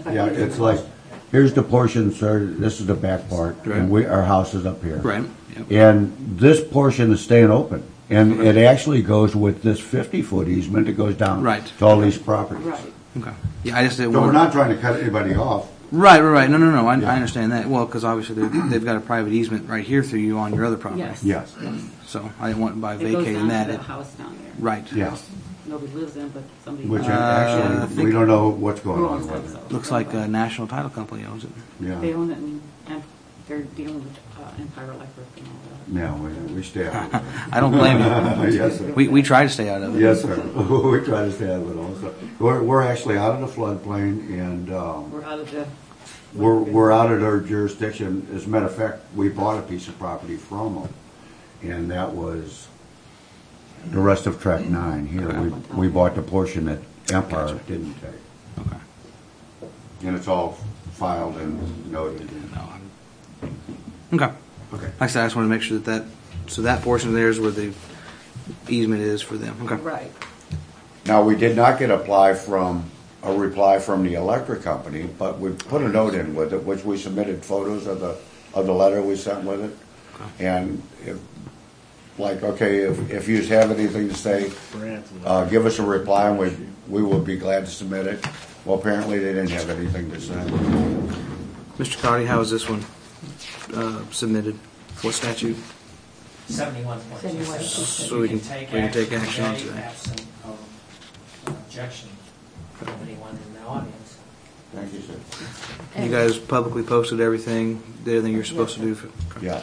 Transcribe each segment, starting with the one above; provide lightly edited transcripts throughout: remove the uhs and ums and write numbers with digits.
Yeah, it's like, here's the portion, sir, this is the back part, Right. and our house is up here. Right. Yep. And this portion is staying open, and it actually goes with this 50-foot easement that goes down Right. to all these properties. Right. Okay. Yeah, I just didn't So we're want. not trying to cut anybody off. Right. No. I Yeah. understand that. Well, because obviously they've got a private easement right here through you on your other property. Yes. Yes. So I didn't want by It goes vacating down that. to that house down there. Right. Yeah. Nobody lives in, but somebody. Which I actually, think- we don't know what's going Who on owns with that, it. so- Looks like a National Title Company owns it. They Yeah. own it, and they're dealing with Empire Electric and all that. Yeah, we stay out of I don't blame you. it. Yes, sir. We try to stay out of it. Yes, sir. We try to stay out of it also. We're actually out of the floodplain, and We're out of the. we're out of their jurisdiction. As a matter of fact, we bought a piece of property from them, and that was the rest of Track 9 here. We bought the portion that Empire didn't take. Okay. And it's all filed and noted. No. Okay. Okay. Like I said, I just wanted to make sure so that portion there is where the easement is for them. Okay. Right. Now, we did not get a reply from the electric company, but we put a note in with it, which we submitted photos of the letter we sent with it. Okay. And if you have anything to say, give us a reply, and we will be glad to submit it. Well, apparently they didn't have anything to say. Mr. Cotty, how is this one submitted? What statute? 71.2. So we can take action on today. Absent of objection from anyone in the audience. Thank you, sir. You guys publicly posted everything, did everything you're supposed to do. Yeah.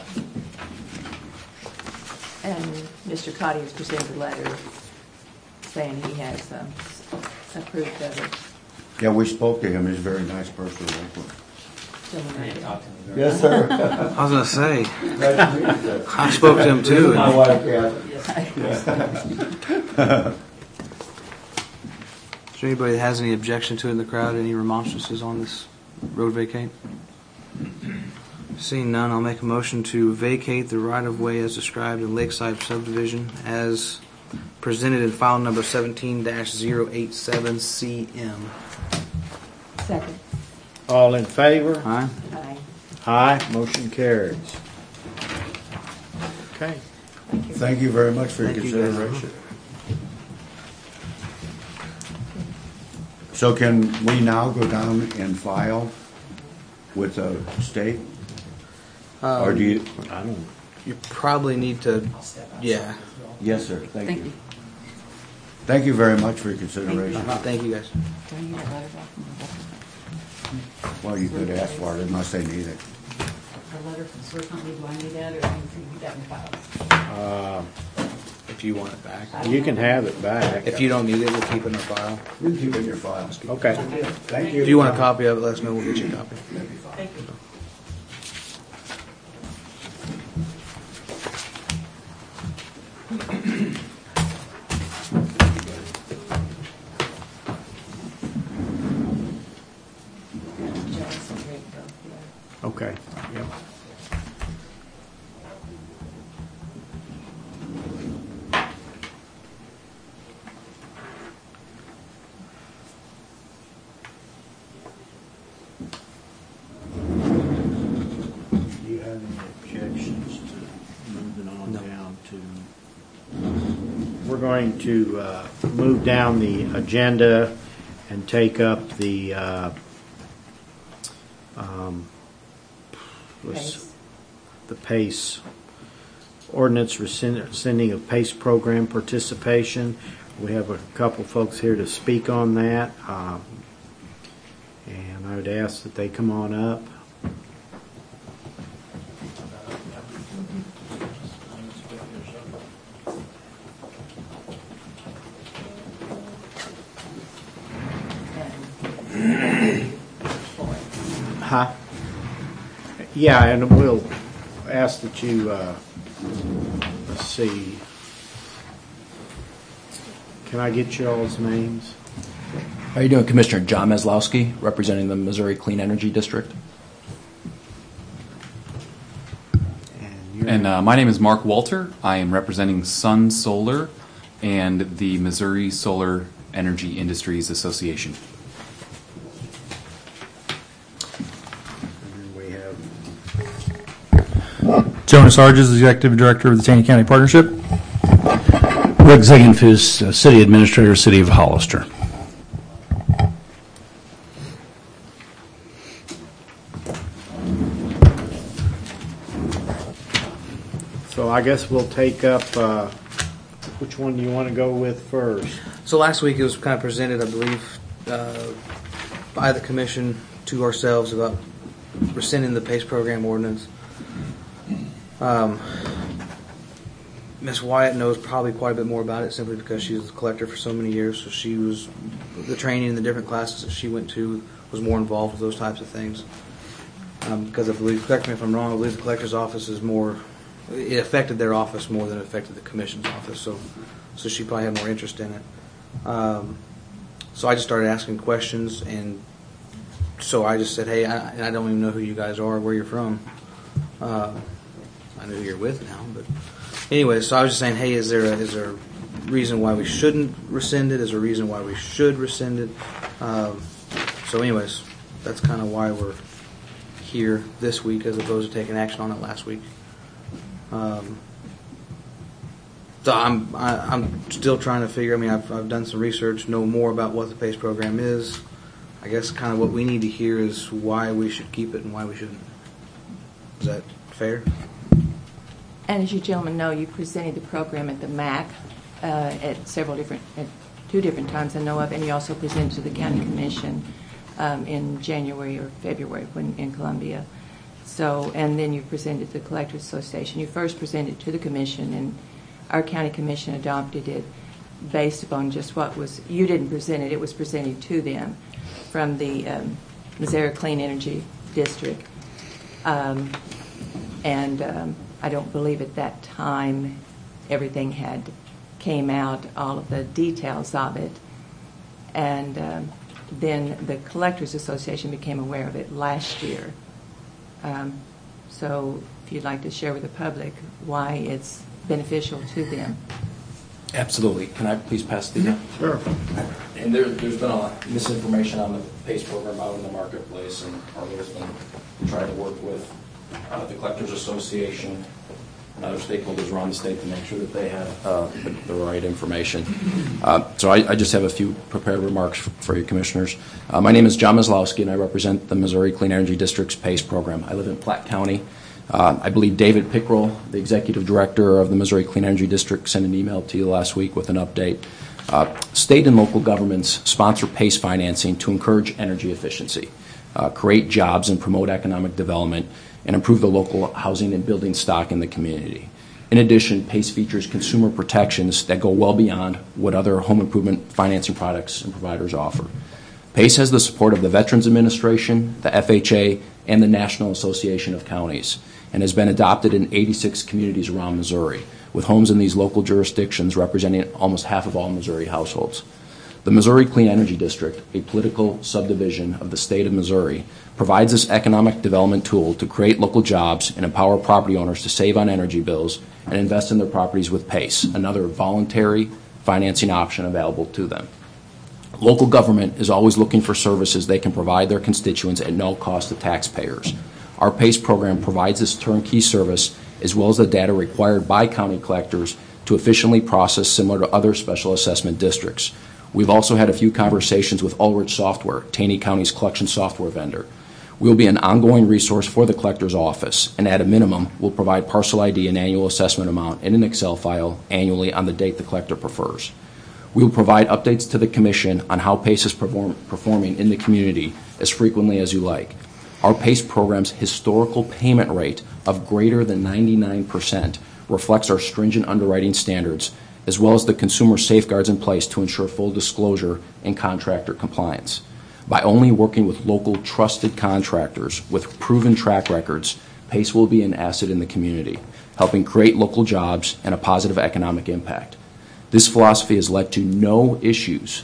And Mr. Cotty has presented a letter saying he has approved of it. Yeah, we spoke to him. He's a very nice person to work with. You can talk to me. Yes, sir. I was going to say, Nice to meet you, sir. I spoke to him too. My and wife, Kathy. Is there anybody that has any objection to it in the crowd? Any remonstrances on this road vacate? Seeing none, I'll make a motion to vacate the right-of-way as described in Lakeside subdivision as presented in file number 17-087CM. Second. All in favor? Aye. Aye. Aye. Motion carries. Okay. Thank you very much for your Thank you, guys. consideration. So can we now go down and file with the state? Or do you? I don't. You probably need to, I'll step outside. yeah. Yes, sir. Thank Thank you. you. Thank you very much for your consideration. Thank you, guys. Do you get a letter back from the Well, you could ask for it unless they need it. A letter from sewer company, do I need that, or do you need that in files? If you want it back. You can have it back. If you don't need it, we'll keep it in our file. You can keep it in your file. Okay. Thank you. If you want a copy of it, let us know. We'll get you a copy. Thank you. Okay. Yep. Do you have any objections to moving on No. down to? We're going to move down the agenda and take up the Pace. the PACE ordinance rescinding of PACE program participation. We have a couple folks here to speak on that, and I would ask that they come on up. Huh? Yeah, and we'll ask that you, let's see, can I get y'all's names? How are you doing, Commissioner? John Meslowski, representing the Missouri Clean Energy District. And And my name is Mark Walter. I am representing Sun Solar and the Missouri Solar Energy Industries Association. Jonas Arges, Executive Director of the Taney County Partnership. Rick Ziegenfuss, City Administrator, City of Hollister. So I guess we'll take up, which one do you want to go with first? So last week it was kind of presented, I believe, by the commission to ourselves about rescinding the PACE program ordinance. Ms. Wyatt knows probably quite a bit more about it simply because she was a collector for so many years. So she was, the training and the different classes that she went to was more involved with those types of things. Because I believe, correct me if I'm wrong, I believe the collector's office is more, it affected their office more than it affected the commission's office. So she probably had more interest in it. So I just started asking questions, and so I just said, hey, I don't even know who you guys are, where you're from. I know who you're with now, but anyway, so I was just saying, hey, is there a reason why we shouldn't rescind it? Is there a reason why we should rescind it? So anyways, that's kind of why we're here this week as opposed to taking action on it last week. So I'm still trying to figure. I mean, I've done some research, know more about what the PACE program is. I guess kind of what we need to hear is why we should keep it and why we shouldn't. Is that fair? And as you gentlemen know, you presented the program at the MAC at two different times I know of, and you also presented to the County Commission in January or February when in Columbia. So, and then you presented to the Collectors Association. You first presented to the Commission, and our County Commission adopted it based upon just what was, you didn't present it, it was presented to them from the Missouri Clean Energy District. I don't believe at that time everything had came out, all of the details of it. And then the Collectors Association became aware of it last year. So if you'd like to share with the public why it's beneficial to them. Absolutely. Can I please pass the... Sure. And there's been a lot of misinformation on the PACE program out in the marketplace, and Arlo's been trying to work with the Collectors Association and other stakeholders around the state to make sure that they have the right information. So I just have a few prepared remarks for you, Commissioners. My name is John Maslowski, and I represent the Missouri Clean Energy District's PACE program. I live in Platte County. I believe David Pickrell, the Executive Director of the Missouri Clean Energy District, sent an email to you last week with an update. State and local governments sponsor PACE financing to encourage energy efficiency, create jobs and promote economic development, and improve the local housing and building stock in the community. In addition, PACE features consumer protections that go well beyond what other home improvement financing products and providers offer. PACE has the support of the Veterans Administration, the FHA, and the National Association of Counties, and has been adopted in 86 communities around Missouri, with homes in these local jurisdictions representing almost half of all Missouri households. The Missouri Clean Energy District, a political subdivision of the state of Missouri, provides this economic development tool to create local jobs and empower property owners to save on energy bills and invest in their properties with PACE, another voluntary financing option available to them. Local government is always looking for services they can provide their constituents at no cost to taxpayers. Our PACE program provides this turnkey service as well as the data required by county collectors to efficiently process similar to other special assessment districts. We've also had a few conversations with Ulrich Software, Taney County's collection software vendor. We will be an ongoing resource for the collector's office, and at a minimum, will provide parcel ID and annual assessment amount in an Excel file annually on the date the collector prefers. We will provide updates to the Commission on how PACE is performing in the community as frequently as you like. Our PACE program's historical payment rate of greater than 99% reflects our stringent underwriting standards, as well as the consumer safeguards in place to ensure full disclosure and contractor compliance. By only working with local trusted contractors with proven track records, PACE will be an asset in the community, helping create local jobs and a positive economic impact. This philosophy has led to no issues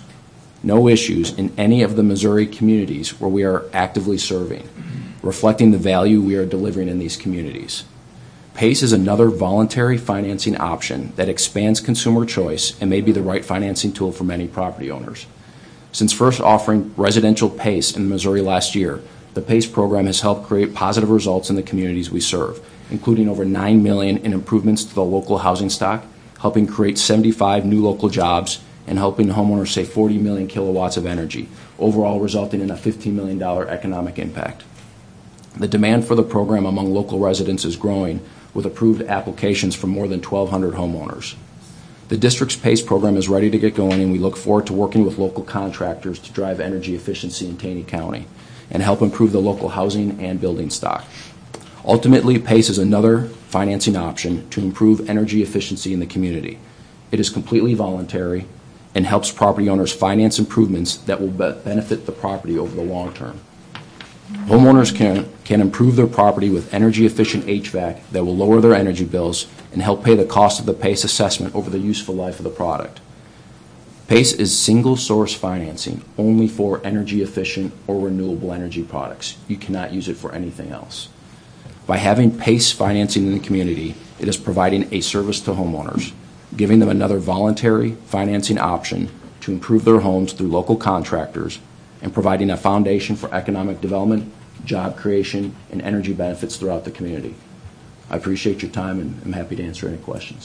in any of the Missouri communities where we are actively serving, reflecting the value we are delivering in these communities. PACE is another voluntary financing option that expands consumer choice and may be the right financing tool for many property owners. Since first offering residential PACE in Missouri last year, the PACE program has helped create positive results in the communities we serve. including over $9 million in improvements to the local housing stock, helping create 75 new local jobs, and helping homeowners save 40 million kilowatts of energy, overall resulting in a $15 million economic impact. The demand for the program among local residents is growing, with approved applications from more than 1,200 homeowners. The district's PACE program is ready to get going, and we look forward to working with local contractors to drive energy efficiency in Taney County and help improve the local housing and building stock. Ultimately, PACE is another financing option to improve energy efficiency in the community. It is completely voluntary and helps property owners finance improvements that will benefit the property over the long term. Homeowners can improve their property with energy-efficient HVAC that will lower their energy bills and help pay the cost of the PACE assessment over the useful life of the product. PACE is single-source financing only for energy-efficient or renewable energy products. You cannot use it for anything else. By having PACE financing in the community, it is providing a service to homeowners, giving them another voluntary financing option to improve their homes through local contractors, and providing a foundation for economic development, job creation, and energy benefits throughout the community. I appreciate your time, and I'm happy to answer any questions.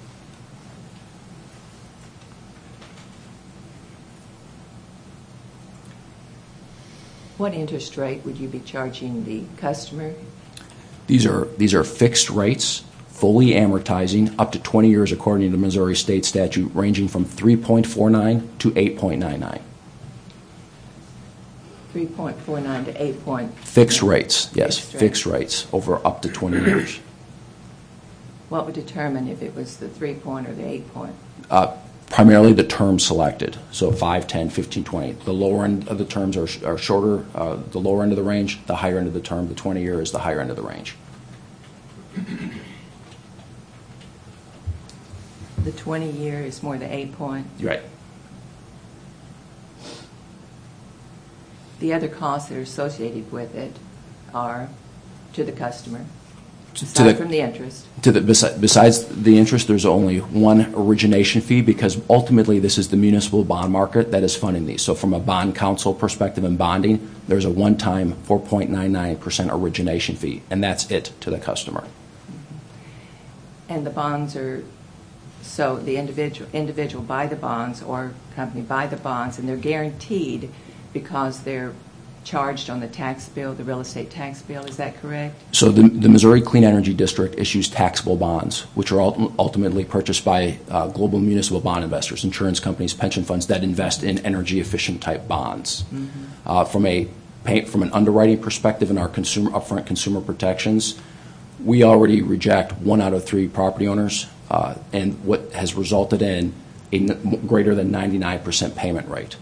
What interest rate would you be charging the customer? These are fixed rates, fully amortizing up to 20 years according to the Missouri state statute, ranging from 3.49 to 8.99. 3.49 to 8. Fixed rates, yes, fixed rates over up to 20 years. What would determine if it was the 3 point or the 8 point? Primarily the terms selected, so 5, 10, 15, 20. The lower end of the terms are shorter, the lower end of the range, the higher end of the term, the 20-year is the higher end of the range. The 20-year is more the 8 point? Right. The other costs that are associated with it are to the customer, aside from the interest. Besides the interest, there's only one origination fee, because ultimately this is the municipal bond market that is funding these. So from a bond council perspective and bonding, there's a one-time 4.99% origination fee, and that's it to the customer. And the bonds are, so the individual buy the bonds or company buy the bonds, and they're guaranteed because they're charged on the tax bill, the real estate tax bill. Is that correct? So the Missouri Clean Energy District issues taxable bonds, which are ultimately purchased by global municipal bond investors, insurance companies, pension funds that invest in energy-efficient type bonds. Mm-hmm. From an underwriting perspective and our upfront consumer protections, we already reject 1 out of 3 property owners, and what has resulted in a greater than 99% payment rate.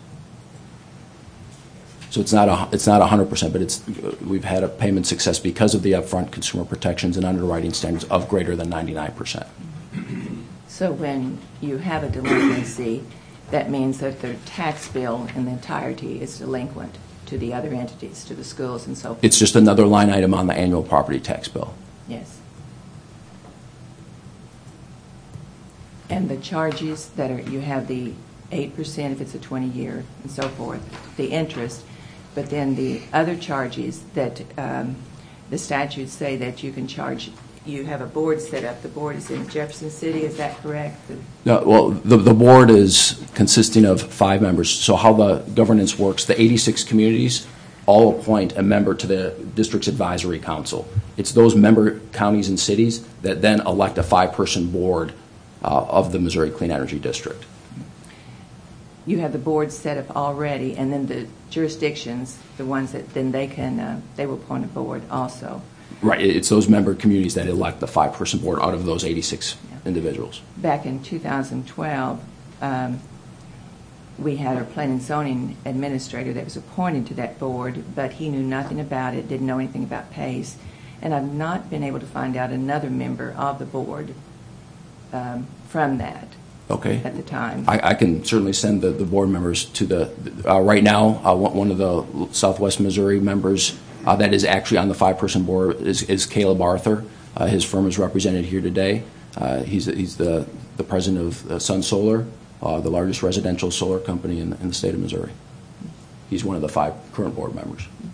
So it's not 100%, but we've had a payment success because of the upfront consumer protections and underwriting standards of greater than 99%. So when you have a delinquency, that means that the tax bill in the entirety is delinquent to the other entities, to the schools and so forth. It's just another line item on the annual property tax bill. Yes. And the charges that are, you have the 8% if it's a 20-year and so forth, the interest, but then the other charges that the statutes say that you can charge. You have a board set up. The board is in Jefferson City. Is that correct? No, well, the board is consisting of 5 members. So how the governance works, the 86 communities all appoint a member to the district's advisory council. It's those member counties and cities that then elect a 5-person board of the Missouri Clean Energy District. You have the board set up already, and then the jurisdictions, the ones that then they will appoint a board also. Right. It's those member communities that elect the 5-person board out of those 86 individuals. Back in 2012, we had our planning and zoning administrator that was appointed to that board, but he knew nothing about it, didn't know anything about PACE, and I've not been able to find out another member of the board from that. Okay. At the time. I can certainly send the board members to the, right now, one of the Southwest Missouri members that is actually on the 5-person board is Caleb Arthur. His firm is represented here today. He's the president of Sun Solar, the largest residential solar company in the state of Missouri. He's one of the 5 current board members.